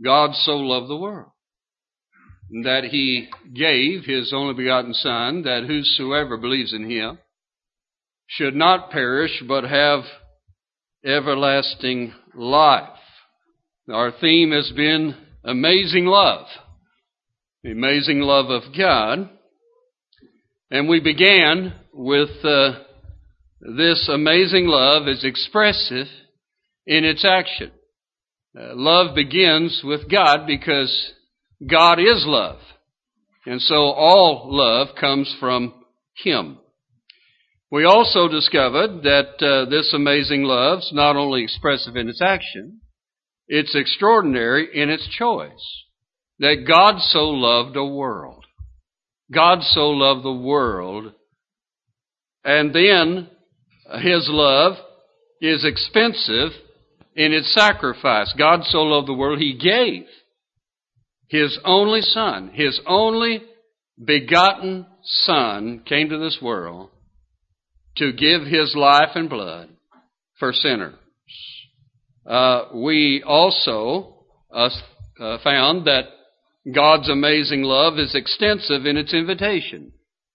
God so loved the world, that He gave His only begotten Son, that whosoever believes in Him should not perish, but have everlasting life. Our theme has been amazing love, the amazing love of God. And we began with this amazing love is expressive in its action. Love begins with God because God is love. And so all love comes from Him. We also discovered that this amazing love is not only expressive in its action, it's extraordinary in its choice. That God so loved the world. God so loved the world. And then His love is expensive in its sacrifice. God so loved the world, He gave His only Son, His only begotten Son came to this world to give His life and blood for sinners. We also found that God's amazing love is extensive in its invitation.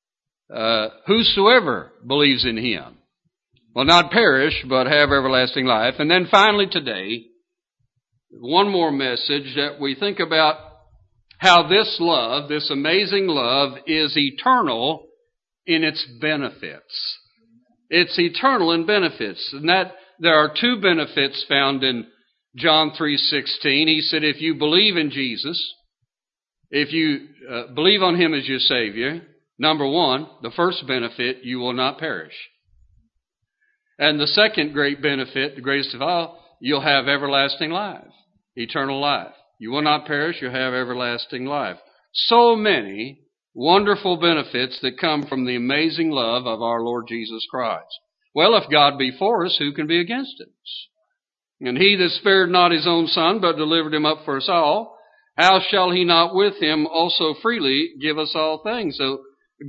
Whosoever believes in Him will not perish, but have everlasting life. And then finally today, one more message that we think about how this love, this amazing love, is eternal in its benefits. It's eternal in benefits. And that there are two benefits found in John 3:16. He said, if you believe in Jesus, if you believe on Him as your Savior, number one, the first benefit, you will not perish. And the second great benefit, the greatest of all, you'll have everlasting life, eternal life. You will not perish, you'll have everlasting life. So many wonderful benefits that come from the amazing love of our Lord Jesus Christ. Well, if God be for us, who can be against us? And He that spared not His own Son, but delivered Him up for us all, how shall He not with Him also freely give us all things? So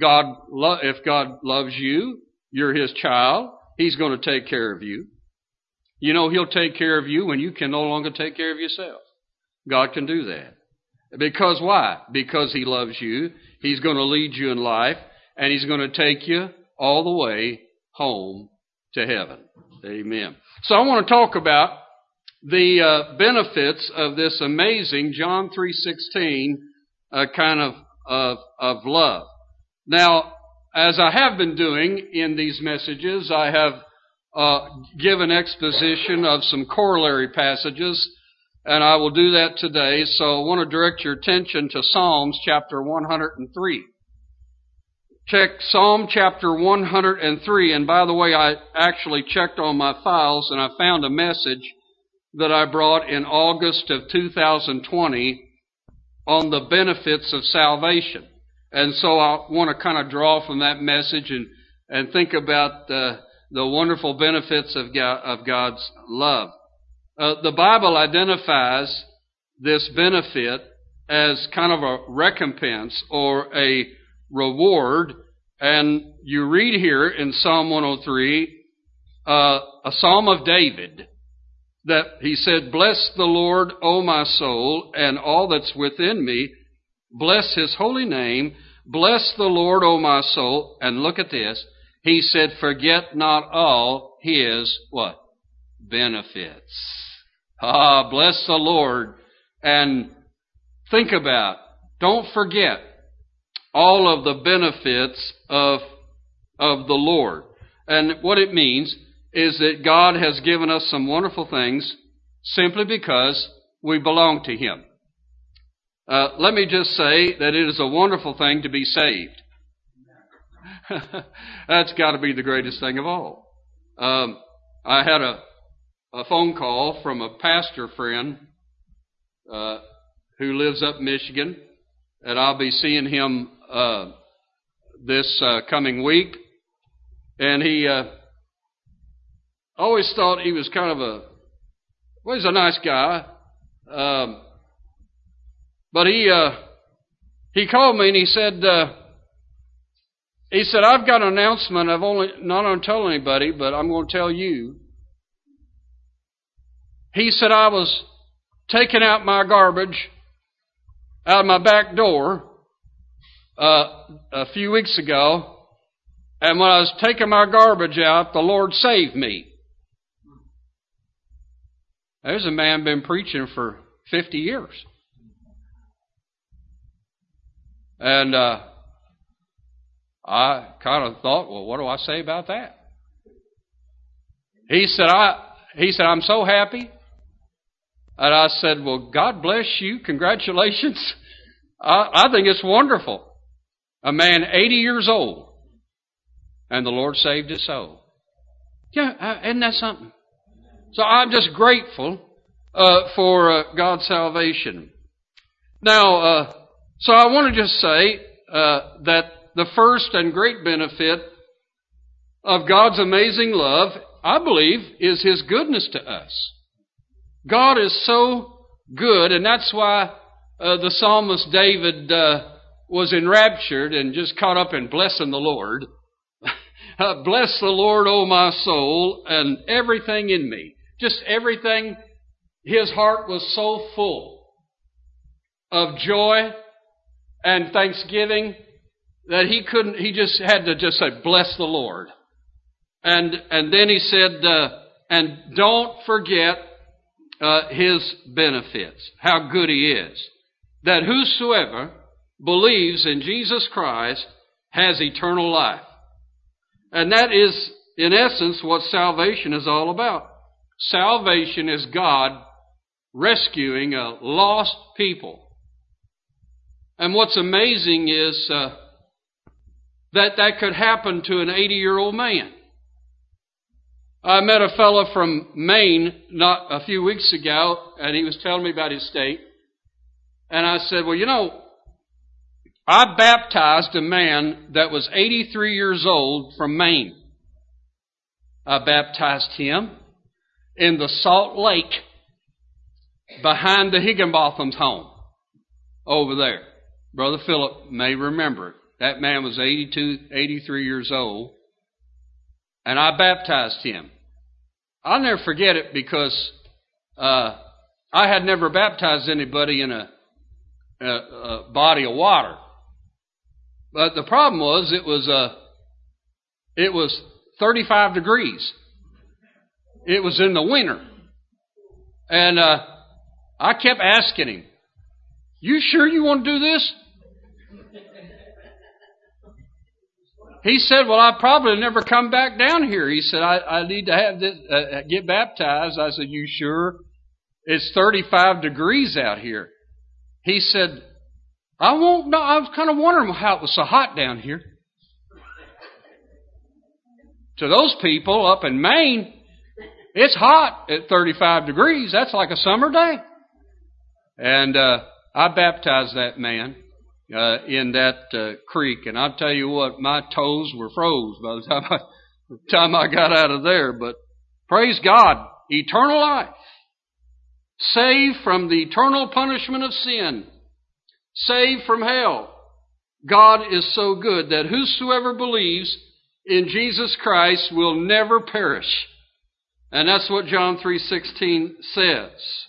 if God loves you, you're His child, He's going to take care of you. You know, He'll take care of you when you can no longer take care of yourself. God can do that. Because why? Because He loves you. He's going to lead you in life, and He's going to take you all the way home to heaven. Amen. So I want to talk about the benefits of this amazing John 3:16 kind of love. Now, as I have been doing in these messages, I have given exposition of some corollary passages, and I will do that today. So I want to direct your attention to Psalms chapter 103. Check Psalm chapter 103. And by the way, I actually checked on my files and I found a message that I brought in August of 2020 on the benefits of salvation. And so I want to kind of draw from that message and think about the wonderful benefits of God's love. The Bible identifies this benefit as kind of a recompense or a reward. And you read here in Psalm 103, a Psalm of David, that he said, bless the Lord, O my soul, and all that's within me. Bless His holy name. Bless the Lord, O my soul. And look at this. He said, forget not all His, what? Benefits. Bless the Lord. And think about, don't forget all of the benefits of the Lord. And what it means is that God has given us some wonderful things simply because we belong to Him. Let me just say that it is a wonderful thing to be saved. That's got to be the greatest thing of all. I had a phone call from a pastor friend who lives up in Michigan, and I'll be seeing him this coming week. And he always thought he was kind of he's a nice guy. But he called me and he said, I've got an announcement. I've not going to tell anybody, but I'm going to tell you. He said, I was taking out my garbage out of my back door a few weeks ago, and when I was taking my garbage out, the Lord saved me. There's a man been preaching for 50 years. And I kind of thought, well, what do I say about that? He said, I'm so happy. And I said, well, God bless you. Congratulations. I think it's wonderful. A man 80 years old, and the Lord saved his soul. Yeah, isn't that something? So I'm just grateful for God's salvation. Now, so I want to just say that the first and great benefit of God's amazing love, I believe, is His goodness to us. God is so good, and that's why the psalmist David was enraptured and just caught up in blessing the Lord. Bless the Lord, O my soul, and everything in me. Just everything. His heart was so full of joy and thanksgiving that he just had to just say, bless the Lord. And then he said, and don't forget His benefits, how good He is. That whosoever believes in Jesus Christ has eternal life. And that is, in essence, what salvation is all about. Salvation is God rescuing a lost people. And what's amazing is that could happen to an 80-year-old man. I met a fellow from Maine not a few weeks ago, and he was telling me about his state. And I said, well, you know, I baptized a man that was 83 years old from Maine. I baptized him in the Salt Lake behind the Higginbotham's home over there. Brother Philip may remember it. That man was 83 years old, and I baptized him. I'll never forget it because I had never baptized anybody in a body of water. But the problem was it was 35 degrees. It was in the winter. And I kept asking him, you sure you want to do this? He said, well, I'll probably never come back down here. He said, I need to have this, get baptized. I said, you sure? It's 35 degrees out here. He said, I won't know. I was kind of wondering how it was so hot down here. To those people up in Maine, it's hot at 35 degrees. That's like a summer day. And I baptized that man in that creek. And I'll tell you what, my toes were froze by the time I got out of there. But praise God, eternal life. Saved from the eternal punishment of sin. Saved from hell. God is so good that whosoever believes in Jesus Christ will never perish. And that's what John 3:16 says.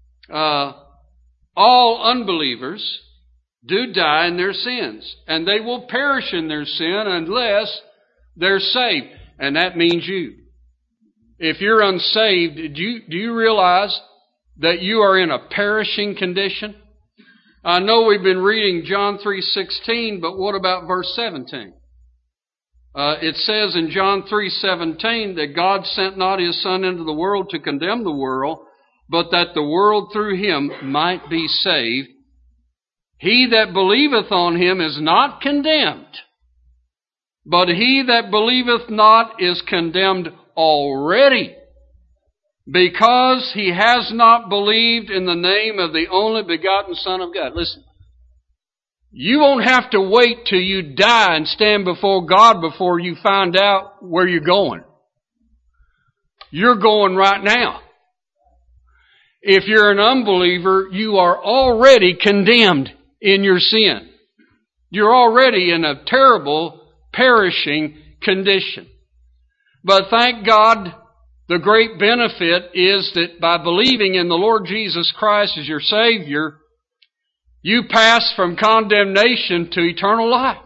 All unbelievers do die in their sins, and they will perish in their sin unless they're saved. And that means you. If you're unsaved, do you realize that you are in a perishing condition? I know we've been reading John 3:16, but what about verse 17? It says in John 3:17 that God sent not His Son into the world to condemn the world, but that the world through Him might be saved. He that believeth on Him is not condemned, but he that believeth not is condemned already, because he has not believed in the name of the only begotten Son of God. Listen, you won't have to wait till you die and stand before God before you find out where you're going. You're going right now. If you're an unbeliever, you are already condemned in your sin. You're already in a terrible, perishing condition. But thank God The great benefit is that by believing in the Lord Jesus Christ as your Savior, you pass from condemnation to eternal life.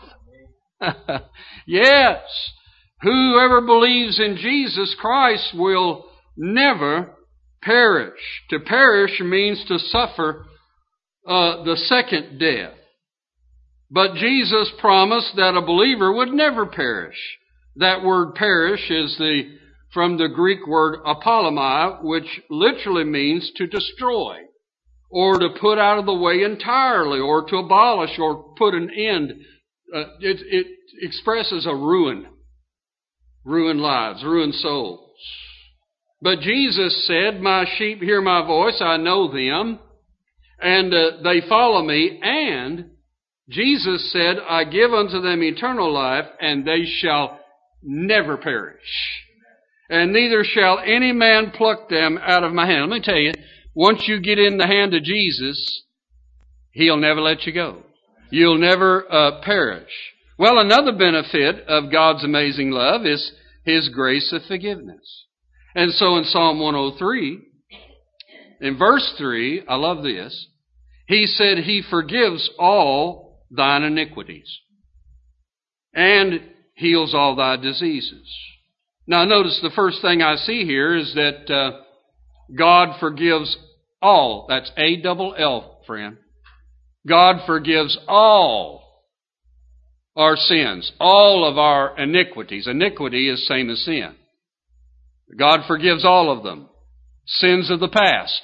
Yes. Whoever believes in Jesus Christ will never perish. To perish means to suffer the second death. But Jesus promised that a believer would never perish. That word perish is from the Greek word apollomai, which literally means to destroy, or to put out of the way entirely, or to abolish, or put an end. It expresses a ruined lives, ruined souls. But Jesus said, "My sheep hear my voice, I know them, and they follow me." And Jesus said, "I give unto them eternal life, and they shall never perish. And neither shall any man pluck them out of my hand." Let me tell you, once you get in the hand of Jesus, He'll never let you go. You'll never perish. Well, another benefit of God's amazing love is His grace of forgiveness. And so in Psalm 103, in verse 3, I love this, He said, "He forgives all thine iniquities and heals all thy diseases." Now notice the first thing I see here is that God forgives all. That's A-double-L, friend. God forgives all our sins, all of our iniquities. Iniquity is same as sin. God forgives all of them. Sins of the past.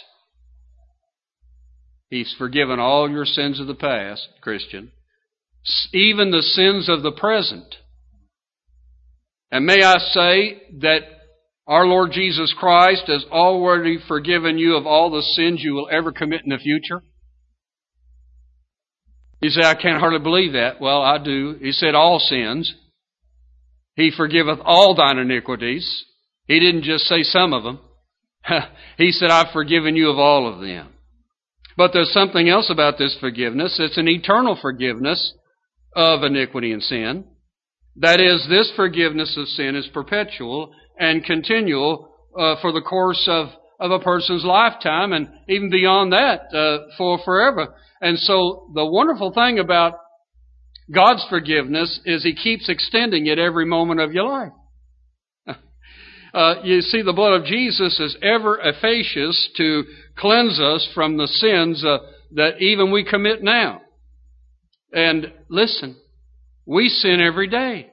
He's forgiven all your sins of the past, Christian. Even the sins of the present. And may I say that our Lord Jesus Christ has already forgiven you of all the sins you will ever commit in the future? You say, "I can't hardly believe that." Well, I do. He said all sins. He forgiveth all thine iniquities. He didn't just say some of them. He said, "I've forgiven you of all of them." But there's something else about this forgiveness. It's an eternal forgiveness of iniquity and sin. That is, this forgiveness of sin is perpetual and continual for the course of a person's lifetime, and even beyond that, for forever. And so the wonderful thing about God's forgiveness is He keeps extending it every moment of your life. You see, the blood of Jesus is ever efficacious to cleanse us from the sins that even we commit now. And listen, we sin every day.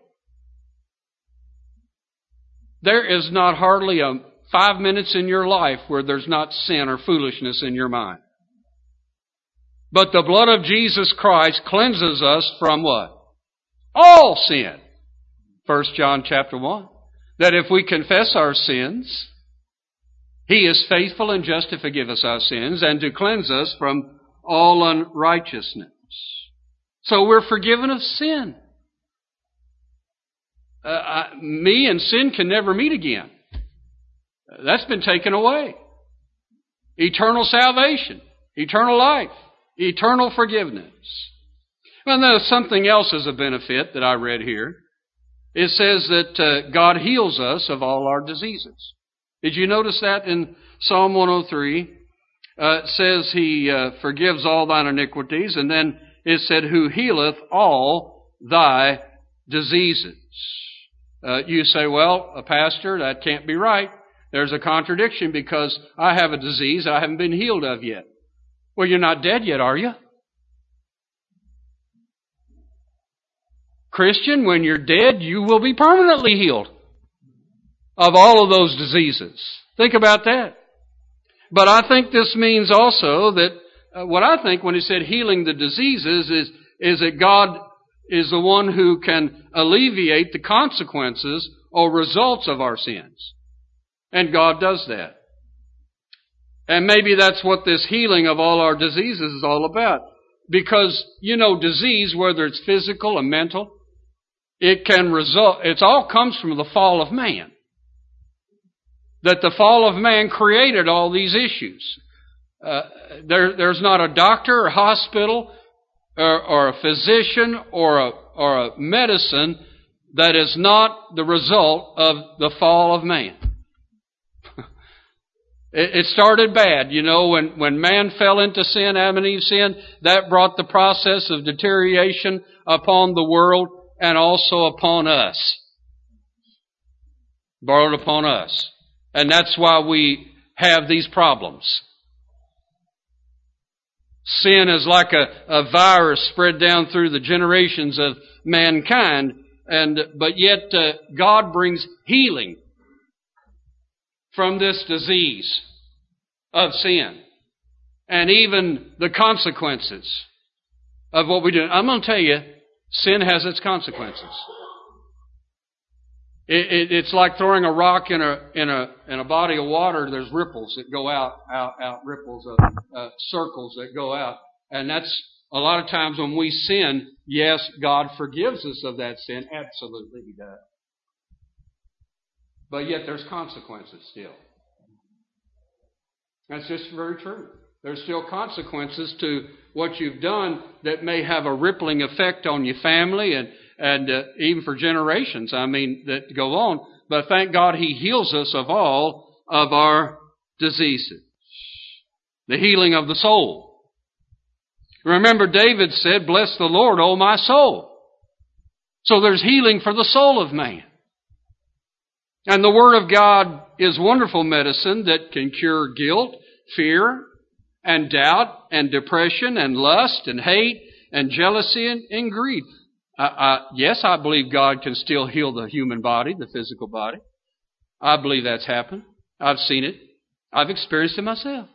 There is not hardly 5 minutes in your life where there's not sin or foolishness in your mind. But the blood of Jesus Christ cleanses us from what? All sin. 1 John chapter 1. That if we confess our sins, He is faithful and just to forgive us our sins and to cleanse us from all unrighteousness. So we're forgiven of sin. Me and sin can never meet again. That's been taken away. Eternal salvation, eternal life, eternal forgiveness. Well, there's something else as a benefit that I read here. It says that God heals us of all our diseases. Did you notice that in Psalm 103? It says He forgives all thine iniquities, and then it said, "Who healeth all thy diseases." You say, "Well, Pastor, that can't be right. There's a contradiction because I have a disease I haven't been healed of yet." Well, you're not dead yet, are you? Christian, when you're dead, you will be permanently healed of all of those diseases. Think about that. But I think this means also that what I think when He said healing the diseases is that God is the one who can alleviate the consequences or results of our sins. And God does that. And maybe that's what this healing of all our diseases is all about. Because, disease, whether it's physical or mental, it all comes from the fall of man. That the fall of man created all these issues. There's not a doctor or hospital or a physician or a medicine that is not the result of the fall of man. It started bad. You know, when man fell into sin, Adam and Eve sinned, that brought the process of deterioration upon the world and also upon us. Brought it upon us. And that's why we have these problems. Sin is like a virus spread down through the generations of mankind, but yet God brings healing from this disease of sin and even the consequences of what we do. I'm going to tell you, sin has its consequences. It's like throwing a rock in a body of water. There's ripples that go out, ripples of circles that go out, and that's a lot of times when we sin. Yes, God forgives us of that sin. Absolutely, He does. But yet there's consequences still. That's just very true. There's still consequences to what you've done that may have a rippling effect on your family and even for generations, that go on. But thank God He heals us of all of our diseases. The healing of the soul. Remember, David said, "Bless the Lord, O my soul." So there's healing for the soul of man. And the Word of God is wonderful medicine that can cure guilt, fear, and doubt, and depression, and lust, and hate, and jealousy, and greed. Yes, I believe God can still heal the human body, the physical body. I believe that's happened. I've seen it. I've experienced it myself.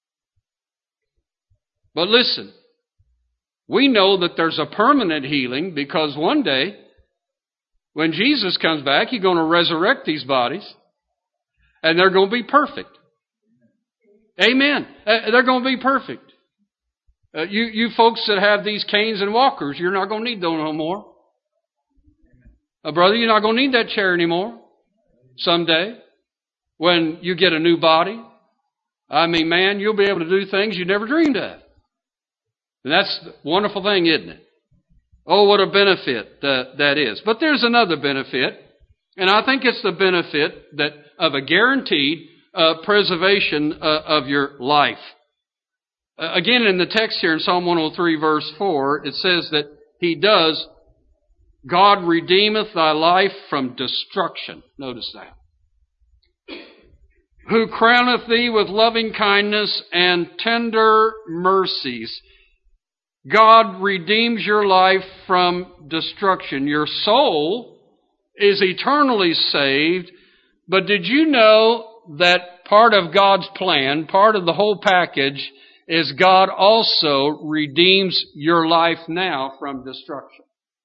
But listen, we know that there's a permanent healing because one day, when Jesus comes back, He's going to resurrect these bodies, and they're going to be perfect. Amen. They're going to be perfect. You folks that have these canes and walkers, you're not going to need those no more. Brother, you're not going to need that chair anymore someday when you get a new body. Man, you'll be able to do things you never dreamed of. And that's the wonderful thing, isn't it? Oh, what a benefit that is. But there's another benefit, and I think it's the benefit of a guaranteed preservation of your life. Again, in the text here in Psalm 103, verse 4, it says that He does, God redeemeth thy life from destruction. Notice that. Who crowneth thee with loving kindness and tender mercies. God redeems your life from destruction. Your soul is eternally saved, but did you know that part of God's plan, part of the whole package, is God also redeems your life now from destruction?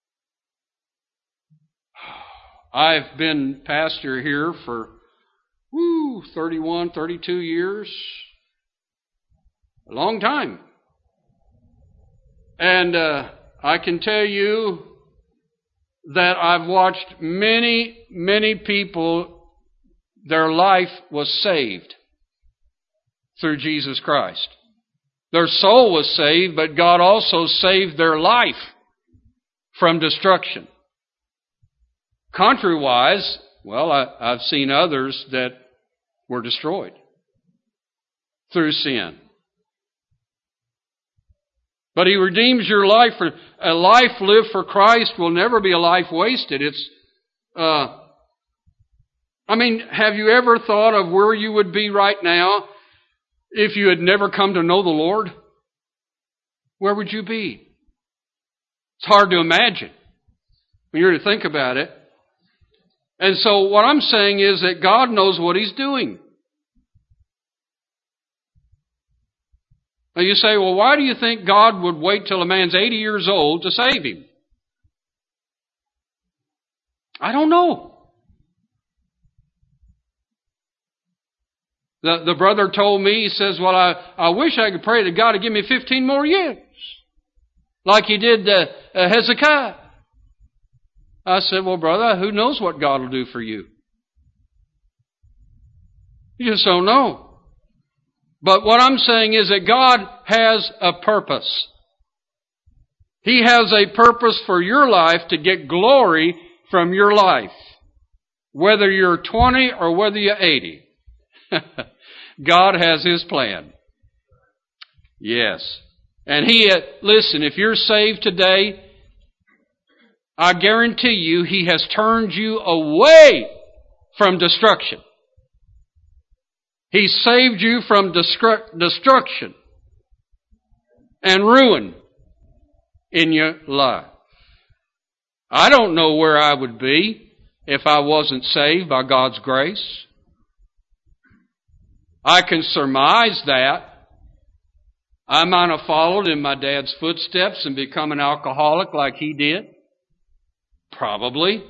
I've been pastor here for 31, 32 years. A long time. And I can tell you that I've watched many, many people, their life was saved through Jesus Christ. Their soul was saved, but God also saved their life from destruction. Contrariwise, I've seen others that were destroyed through sin. But He redeems your life. A life lived for Christ will never be a life wasted. Have you ever thought of where you would be right now if you had never come to know the Lord? Where would you be? It's hard to imagine when you're to think about it. And so what I'm saying is that God knows what He's doing. Now you say, well, why do you think God would wait till a man's 80 years old to save him? I don't know. The brother told me, he says, well, I wish I could pray to God to give me 15 more years, like He did Hezekiah. I said, well, brother, who knows what God will do for you? You just don't know. But what I'm saying is that God has a purpose. He has a purpose for your life to get glory from your life. Whether you're 20 or whether you're 80. God has His plan. Yes. And listen, if you're saved today, I guarantee you He has turned you away from destruction. He saved you from destruction and ruin in your life. I don't know where I would be if I wasn't saved by God's grace. I can surmise that. I might have followed in my dad's footsteps and become an alcoholic like he did. Probably.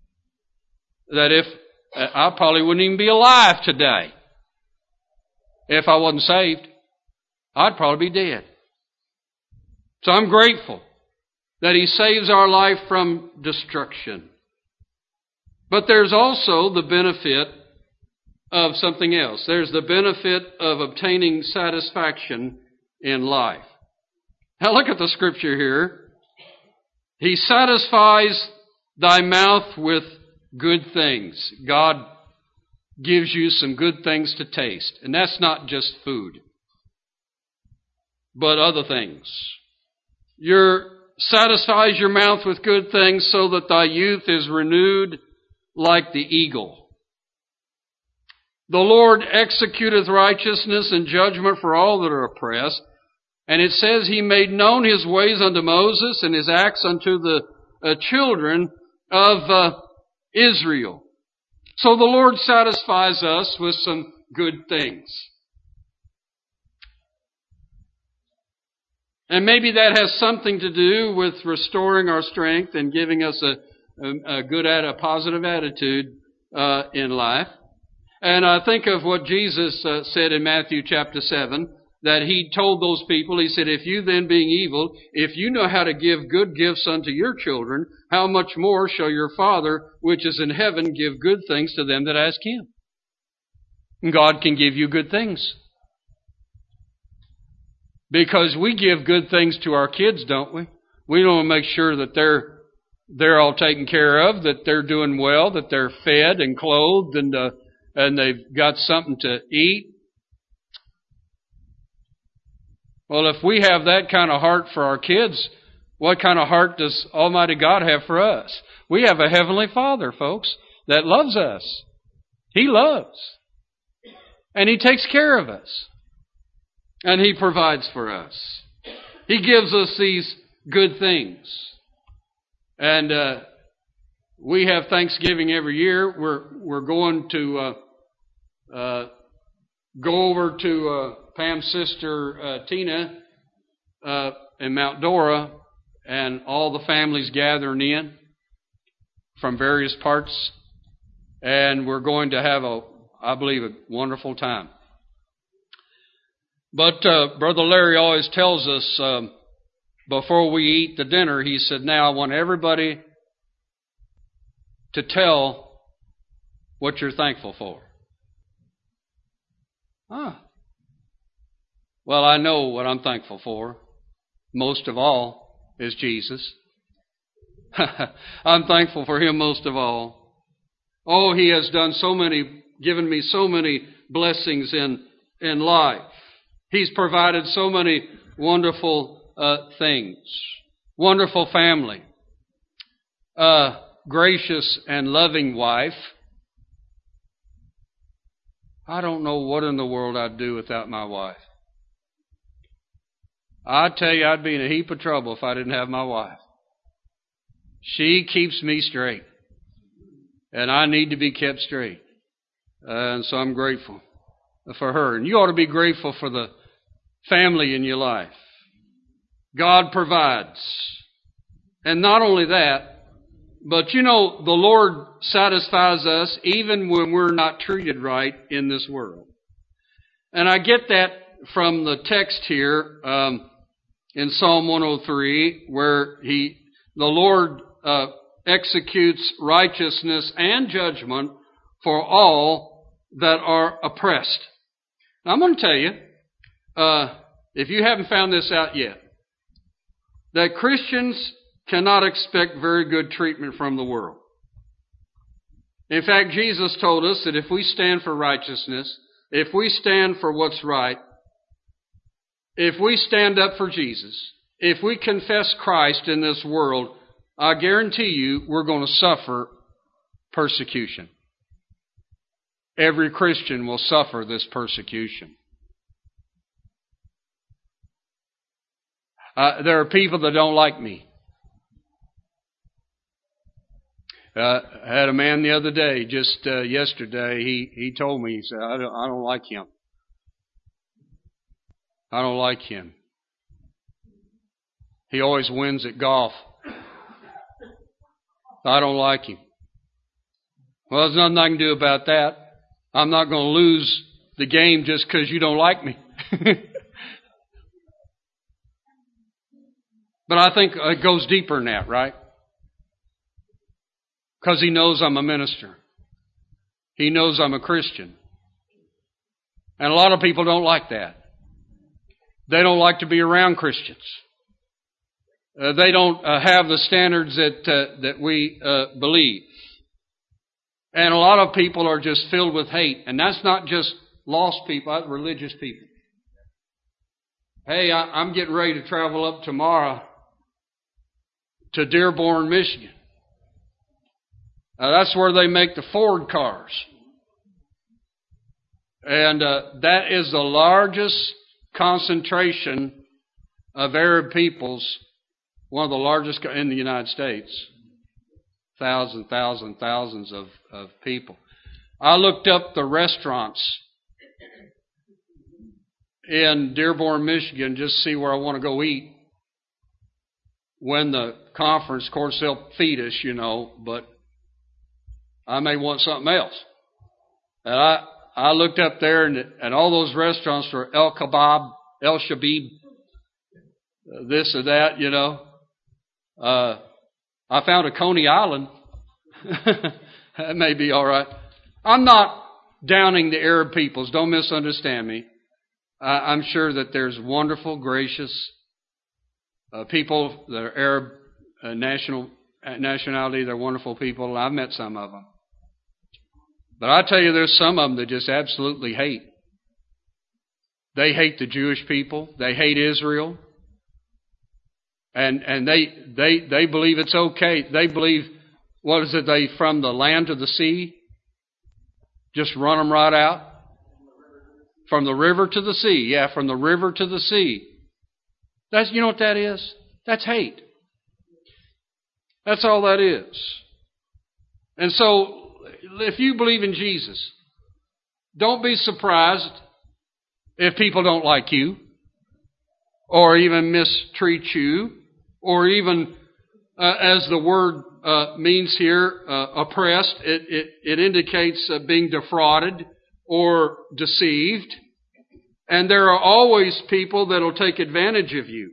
I probably wouldn't even be alive today. If I wasn't saved, I'd probably be dead. So I'm grateful that He saves our life from destruction. But there's also the benefit of something else. There's the benefit of obtaining satisfaction in life. Now look at the scripture here. He satisfies thy mouth with good things. God gives you some good things to taste. And that's not just food, but other things. Satisfies your mouth with good things so that thy youth is renewed like the eagle. The Lord executeth righteousness and judgment for all that are oppressed. And it says He made known His ways unto Moses and His acts unto the children of Israel. So the Lord satisfies us with some good things. And maybe that has something to do with restoring our strength and giving us a positive attitude in life. And I think of what Jesus said in Matthew chapter 7, that He told those people, He said, if you then being evil, if you know how to give good gifts unto your children, how much more shall your Father which is in heaven give good things to them that ask Him? And God can give you good things. Because we give good things to our kids, don't we? We want to make sure that they're all taken care of, that they're doing well, that they're fed and clothed, and they've got something to eat. Well, if we have that kind of heart for our kids, what kind of heart does Almighty God have for us? We have a Heavenly Father, folks, that loves us. He loves. And He takes care of us. And He provides for us. He gives us these good things. And we have Thanksgiving every year. We're going to go over to Pam's sister Tina in Mount Dora, and all the families gathering in from various parts, and we're going to have I believe, a wonderful time. But Brother Larry always tells us before we eat the dinner, he said, now I want everybody to tell what you're thankful for. Well, I know what I'm thankful for. Most of all is Jesus. I'm thankful for Him most of all. Oh, He has given me so many blessings in life. He's provided so many wonderful things. Wonderful family. Gracious and loving wife. I don't know what in the world I'd do without my wife. I tell you, I'd be in a heap of trouble if I didn't have my wife. She keeps me straight. And I need to be kept straight. And so I'm grateful for her. And you ought to be grateful for the family in your life. God provides. And not only that, but the Lord satisfies us even when we're not treated right in this world. And I get that from the text here in Psalm 103, where the Lord executes righteousness and judgment for all that are oppressed. Now, I'm going to tell you, if you haven't found this out yet, that Christians cannot expect very good treatment from the world. In fact, Jesus told us that if we stand for righteousness, if we stand for what's right, if we stand up for Jesus, if we confess Christ in this world, I guarantee you we're going to suffer persecution. Every Christian will suffer this persecution. There are people that don't like me. I had a man the other day, just yesterday, he told me, he said, I don't like him. I don't like him. He always wins at golf. I don't like him. Well, there's nothing I can do about that. I'm not going to lose the game just because you don't like me. But I think it goes deeper than that, right? Because he knows I'm a minister. He knows I'm a Christian. And a lot of people don't like that. They don't like to be around Christians. They don't have the standards that we believe. And a lot of people are just filled with hate. And that's not just lost people, that's religious people. Hey, I'm getting ready to travel up tomorrow to Dearborn, Michigan. That's where they make the Ford cars. And that is the largest concentration of Arab peoples, one of the largest in the United States. Thousands of people. I looked up the restaurants in Dearborn, Michigan, just to see where I want to go eat. When the conference, of course, they'll feed us, but I may want something else. And I looked up there, and all those restaurants were El Kebab, El Shabib, this or that, I found a Coney Island. That may be all right. I'm not downing the Arab peoples. Don't misunderstand me. I'm sure that there's wonderful, gracious people that are Arab nationality. They're wonderful people. I've met some of them. But I tell you, there's some of them that just absolutely hate. They hate the Jewish people. They hate Israel. And they believe it's okay. They believe, they from the land to the sea? Just run them right out? From the river to the sea. Yeah, from the river to the sea. You know what that is? That's hate. That's all that is. And so, if you believe in Jesus, don't be surprised if people don't like you, or even mistreat you, or even, as the word means here, oppressed. It indicates being defrauded or deceived. And there are always people that will take advantage of you.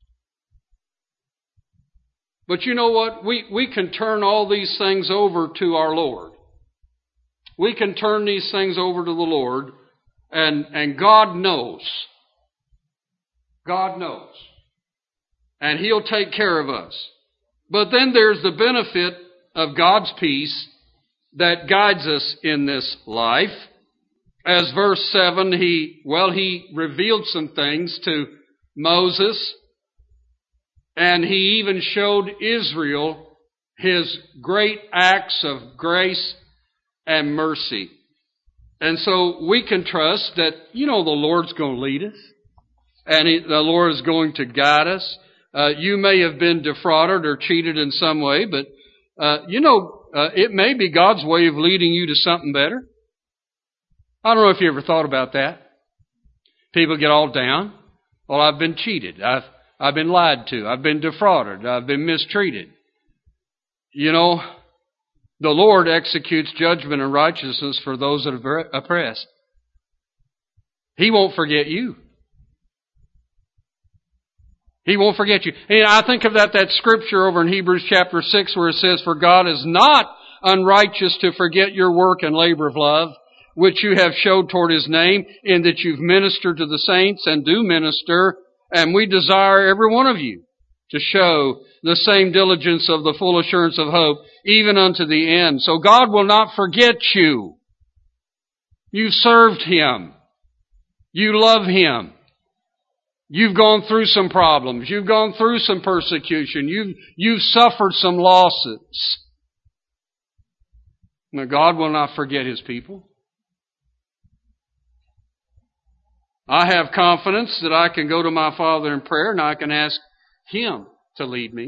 But you know what? We can turn all these things over to our Lord. We can turn these things over to the Lord, and God knows. God knows. And He'll take care of us. But then there's the benefit of God's peace that guides us in this life. As verse 7, He revealed some things to Moses, and He even showed Israel His great acts of grace and mercy. And so we can trust that, the Lord's going to lead us, and the Lord is going to guide us. You may have been defrauded or cheated in some way, but, it may be God's way of leading you to something better. I don't know if you ever thought about that. People get all down. Well, I've been cheated. I've been lied to. I've been defrauded. I've been mistreated. The Lord executes judgment and righteousness for those that are oppressed. He won't forget you. He won't forget you. And I think of that scripture over in Hebrews chapter 6 where it says, "For God is not unrighteous to forget your work and labor of love, which you have showed toward His name, in that you've ministered to the saints and do minister, and we desire every one of you to show the same diligence of the full assurance of hope, even unto the end." So God will not forget you. You've served Him. You love Him. You've gone through some problems. You've gone through some persecution. You've suffered some losses. Now, God will not forget His people. I have confidence that I can go to my Father in prayer and I can ask Him to lead me.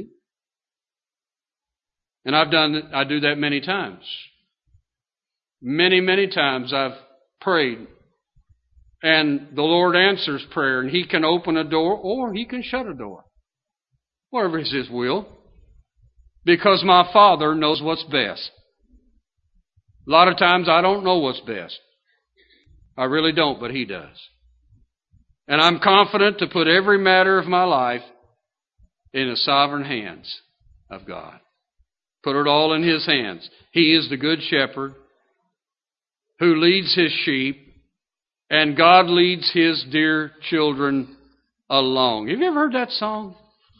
And I do that many times. Many, many times I've prayed. And the Lord answers prayer, and He can open a door or He can shut a door. Whatever is His will. Because my Father knows what's best. A lot of times I don't know what's best. I really don't, but He does. And I'm confident to put every matter of my life in the sovereign hands of God. Put it all in His hands. He is the good shepherd who leads His sheep, and God leads His dear children along. Have you ever heard that song?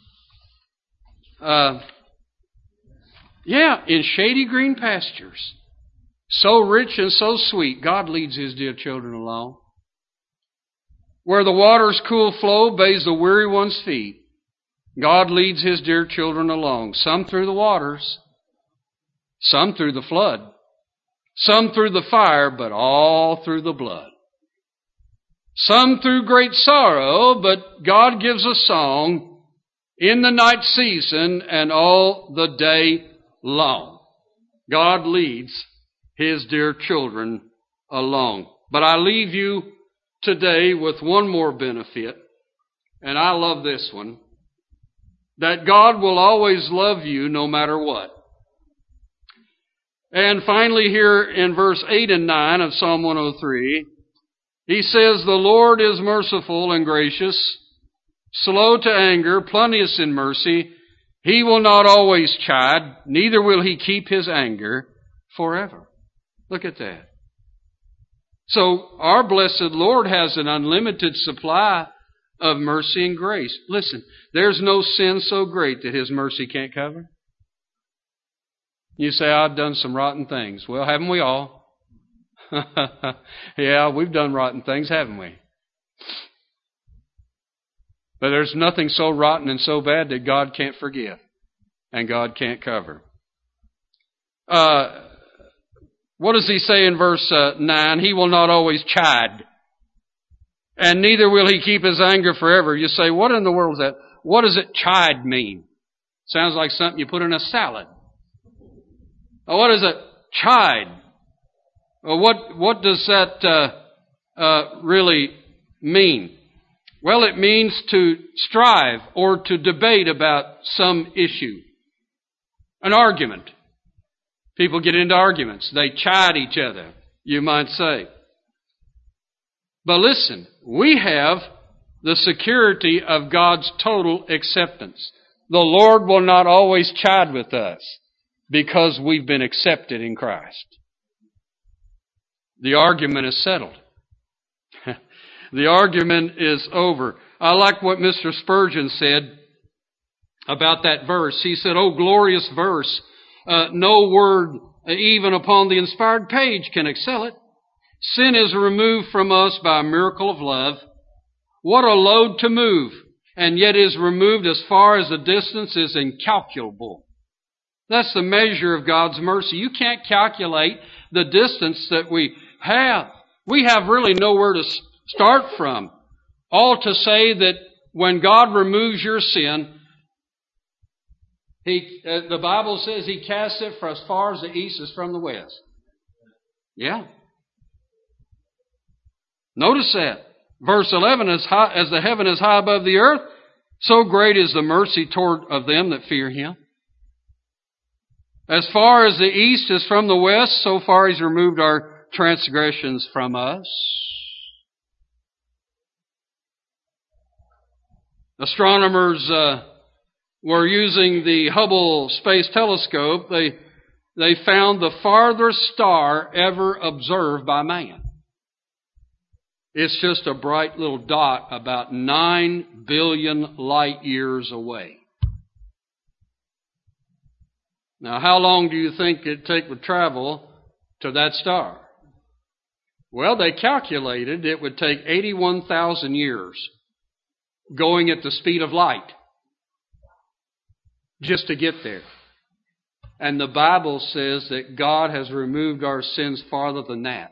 In shady green pastures, so rich and so sweet, God leads His dear children along. Where the water's cool flow bathes the weary one's feet, God leads His dear children along. Some through the waters, some through the flood, some through the fire, but all through the blood. Some through great sorrow, but God gives a song in the night season and all the day long. God leads His dear children along. But I leave you today with one more benefit, and I love this one, that God will always love you no matter what. And finally here in verse 8 and 9 of Psalm 103, He says, "The Lord is merciful and gracious, slow to anger, plenteous in mercy. He will not always chide, neither will He keep His anger forever." Look at that. So our blessed Lord has an unlimited supply of mercy and grace. Listen, there's no sin so great that His mercy can't cover. You say, "I've done some rotten things." Well, haven't we all? Yeah, we've done rotten things, haven't we? But there's nothing so rotten and so bad that God can't forgive and God can't cover. What does He say in verse 9? He will not always chide, and neither will He keep His anger forever. You say, what in the world is that? What does it chide mean? Sounds like something you put in a salad. What is it? Chide. What does that really mean? Well, it means to strive or to debate about some issue. An argument. People get into arguments. They chide each other, you might say. But listen, we have the security of God's total acceptance. The Lord will not always chide with us because we've been accepted in Christ. The argument is settled. The argument is over. I like what Mr. Spurgeon said about that verse. He said, "Oh, glorious verse. No word, even upon the inspired page, can excel it. Sin is removed from us by a miracle of love. What a load to move, and yet is removed as far as the distance is incalculable." That's the measure of God's mercy. You can't calculate the distance that we have. We have really nowhere to start from. All to say that when God removes your sin, the Bible says He casts it for as far as the east is from the west. Yeah. Notice that. Verse 11, as the heaven is high above the earth, so great is the mercy toward of them that fear Him. As far as the east is from the west, so far He's removed our transgressions from us. Astronomers were using the Hubble Space Telescope. They found the farthest star ever observed by man. It's just a bright little dot about 9 billion light years away. Now, how long do you think it'd take to travel to that star? Well, they calculated it would take 81,000 years going at the speed of light just to get there. And the Bible says that God has removed our sins farther than that.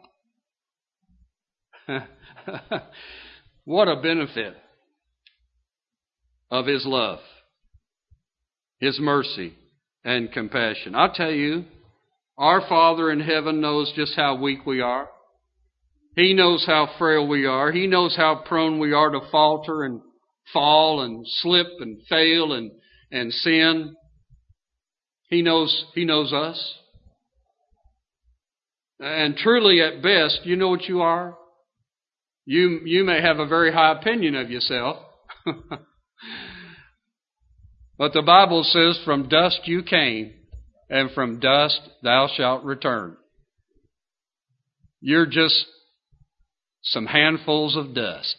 What a benefit of His love, His mercy, and compassion. I'll tell you, our Father in heaven knows just how weak we are. He knows how frail we are. He knows how prone we are to falter and fall and slip and fail and sin. He knows us. And truly, at best, you know what you are? You may have a very high opinion of yourself. But the Bible says, from dust you came, and from dust thou shalt return. You're just some handfuls of dust.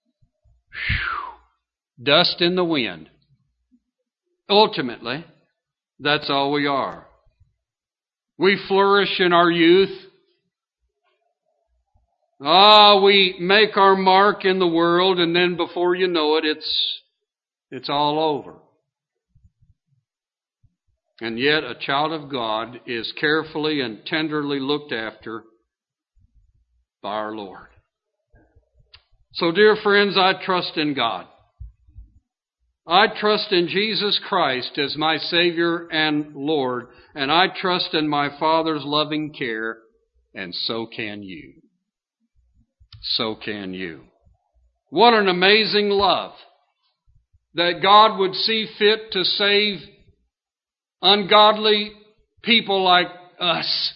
Whew. Dust in the wind. Ultimately, that's all we are. We flourish in our youth. We make our mark in the world, and then before you know it, it's all over. And yet a child of God is carefully and tenderly looked after by our Lord. So, dear friends, I trust in God. I trust in Jesus Christ as my Savior and Lord, and I trust in my Father's loving care, and so can you. So can you. What an amazing love that God would see fit to save ungodly people like us.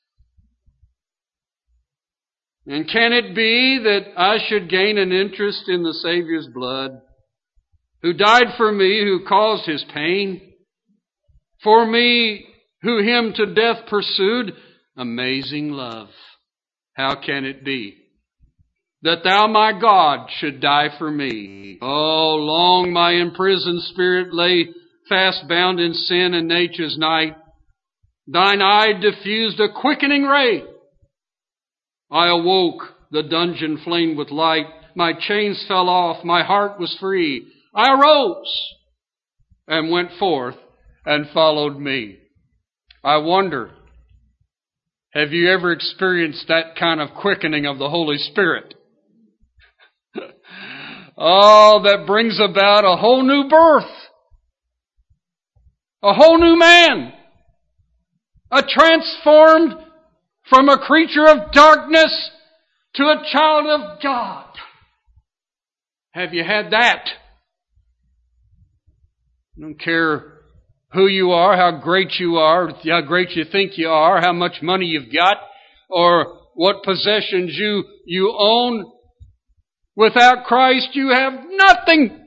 And can it be that I should gain an interest in the Savior's blood, who died for me, who caused His pain, for me, who Him to death pursued? Amazing love. How can it be that Thou, my God, should die for me? Oh, long my imprisoned spirit lay fast bound in sin and nature's night. Thine eye diffused a quickening ray. I awoke, the dungeon flamed with light. My chains fell off, my heart was free. I arose and went forth and followed me. I wonder, have you ever experienced that kind of quickening of the Holy Spirit? Oh, that brings about a whole new birth. A whole new man. A transformed from a creature of darkness to a child of God. Have you had that? I don't care who you are, how great you are, how great you think you are, how much money you've got, or what possessions you own. Without Christ, you have nothing.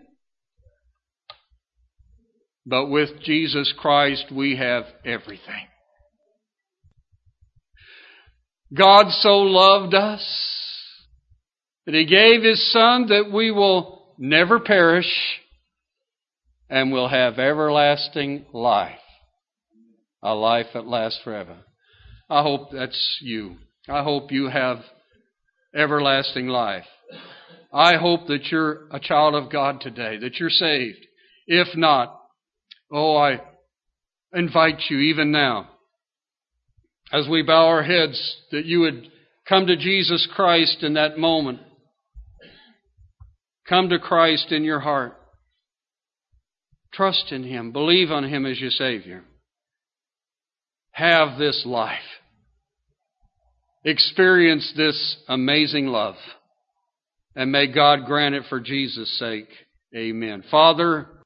But with Jesus Christ, we have everything. God so loved us that He gave His Son that we will never perish and will have everlasting life. A life that lasts forever. I hope that's you. I hope you have everlasting life. I hope that you're a child of God today, that you're saved. If not, I invite you even now, as we bow our heads, that you would come to Jesus Christ in that moment. Come to Christ in your heart. Trust in Him. Believe on Him as your Savior. Have this life. Experience this amazing love. And may God grant it for Jesus' sake. Amen. Father,